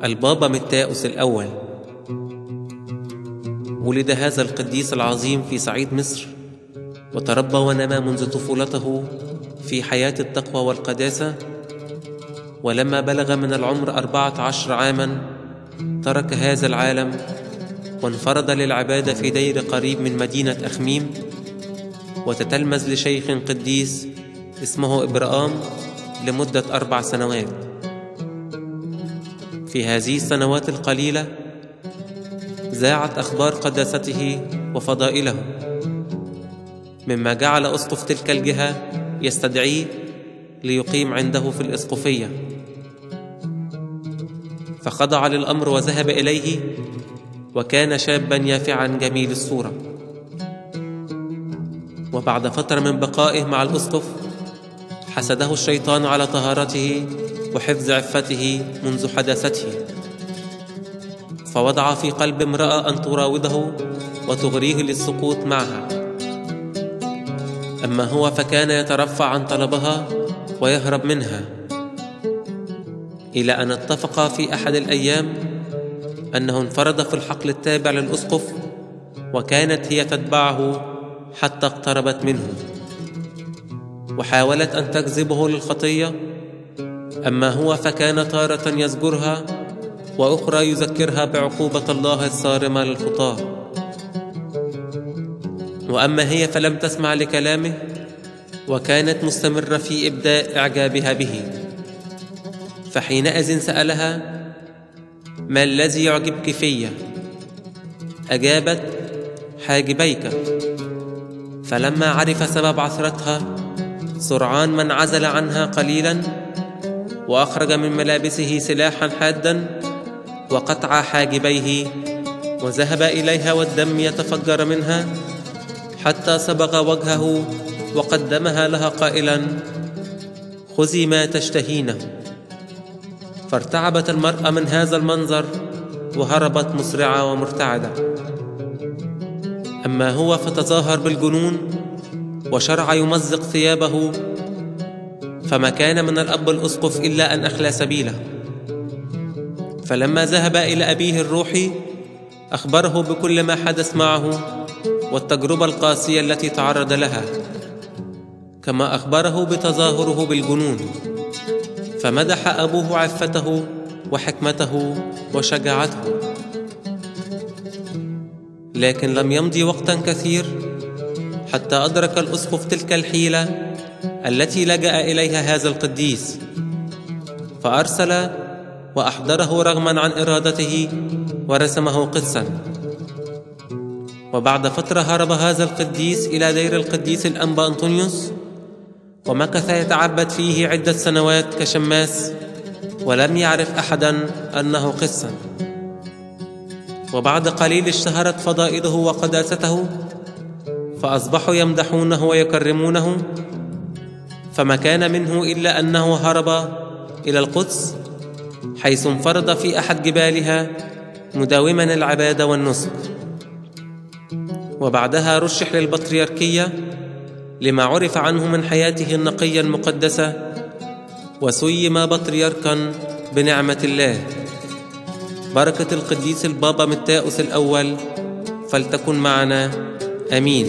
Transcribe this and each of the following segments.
البابا متاوس الأول. ولد هذا القديس العظيم في صعيد مصر، وتربى ونمى منذ طفولته في حياة التقوى والقداسة. ولما بلغ من العمر 14 عاما ترك هذا العالم وانفرد للعبادة في دير قريب من مدينة أخميم، وتتلمذ لشيخ قديس اسمه إبرام لمدة 4 سنوات. في هذه السنوات القليلة ذاعت أخبار قداسته وفضائله، مما جعل أسقف تلك الجهة يستدعيه ليقيم عنده في الإسقفية، فخضع للأمر وذهب إليه، وكان شابا يافعا جميل الصورة. وبعد فترة من بقائه مع الأسقف حسده الشيطان على طهارته وحفظ عفته منذ حداثته، فوضع في قلب امرأة أن تراوده وتغريه للسقوط معها. أما هو فكان يترفع عن طلبها ويهرب منها، إلى أن اتفق في أحد الأيام أنه انفرد في الحقل التابع للأسقف، وكانت هي تتبعه حتى اقتربت منه وحاولت أن تجذبه للخطية. أما هو فكان تارة يزجرها وأخرى يذكرها بعقوبة الله الصارمة للخطاة. وأما هي فلم تسمع لكلامه، وكانت مستمرة في إبداء إعجابها به. فحينئذ سألها: ما الذي يعجبك في؟ أجابت: حاجبيك. فلما عرف سبب عثرتها سرعان ما انعزل عنها قليلا، وأخرج من ملابسه سلاحا حادا وقطع حاجبيه، وذهب إليها والدم يتفجر منها، حتى صبغ وجهه وقدمها لها قائلا: خذي ما تشتهينه. فارتعبت المرأة من هذا المنظر وهربت مسرعة ومرتعدة. أما هو فتظاهر بالجنون وشرع يمزق ثيابه، فما كان من الأب الأسقف إلا أن أخلى سبيله. فلما ذهب إلى أبيه الروحي أخبره بكل ما حدث معه والتجربة القاسية التي تعرض لها، كما أخبره بتظاهره بالجنون. فمدح أبوه عفته وحكمته وشجاعته. لكن لم يمضي وقتا كثير حتى أدرك الأسقف تلك الحيلة التي لجأ إليها هذا القديس، فأرسل وأحضره رغما عن إرادته ورسمه قدسا. وبعد فترة هرب هذا القديس إلى دير القديس الأنبا أنطونيوس، ومكث يتعبد فيه عدة سنوات كشماس، ولم يعرف أحدا أنه قسا. وبعد قليل اشتهرت فضائله وقداسته، فأصبحوا يمدحونه ويكرمونه. فما كان منه إلا أنه هرب إلى القدس، حيث انفرد في أحد جبالها مداوما العبادة والنسك. وبعدها رشح للبطريركية لما عرف عنه من حياته النقية المقدسة، وسيم بطريركا بنعمة الله. بركة القديس البابا متاوس الأول فلتكن معنا، آمين.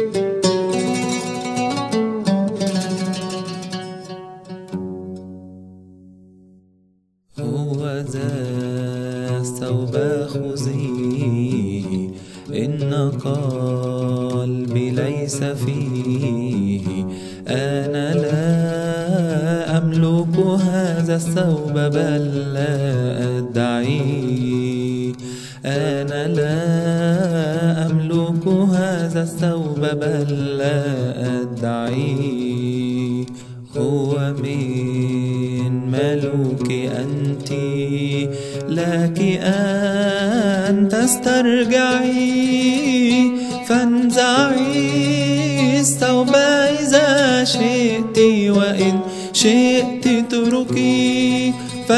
هو ذا الثوب خذيه، إن قلبي ليس فيه. أنا لا أملك هذا الثوب بل لا أدعيه. أنا لا أملك هذا الثوب بل لا أدعيه. هو من ملوك أنت، لك أن تسترجعي، فانزعي الثوب إذا شئت، وإن شئت تركي.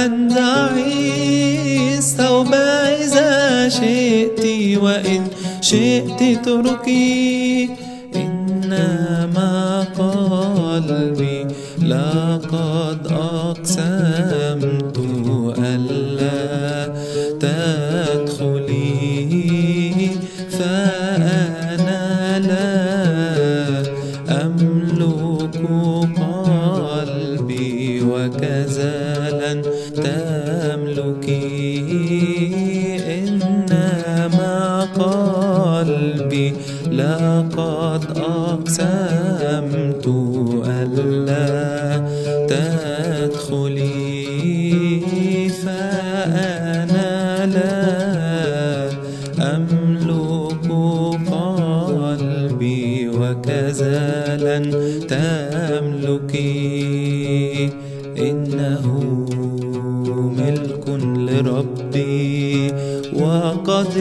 فانزعي الثوب إذا شئت، وإن شئت تركي. إنما قلبي لقد أقسمت ألا وكذا تملكي. إنما قلبي لقد أقسمت ألا تدخلي، فأنا لا أملك قلبي وكذا لن تملكي. إنه ملك لربي وقد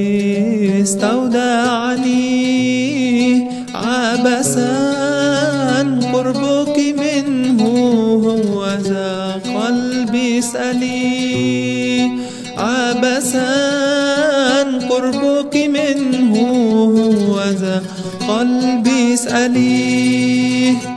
استودعني، عبثا قربك منه هوذا قلبي اسألي، عبثا قربك منه هوذا قلبي اسألي.